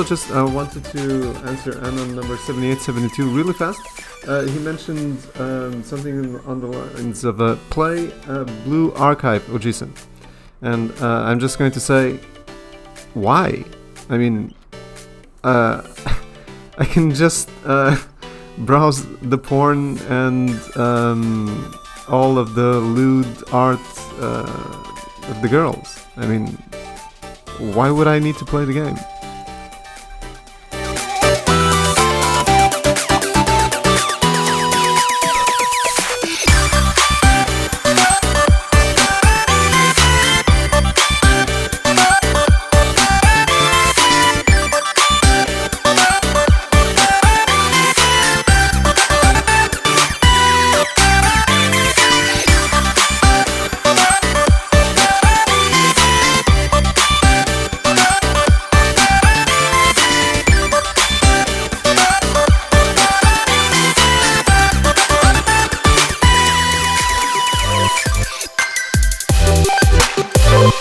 also just wanted to answer Anon number 7872 really fast. He mentioned something on the lines of play Blue Archive, Ojisan. And I'm just going to say, why? I mean, I can just browse the porn and all of the lewd art of the girls. I mean, why would I need to play the game?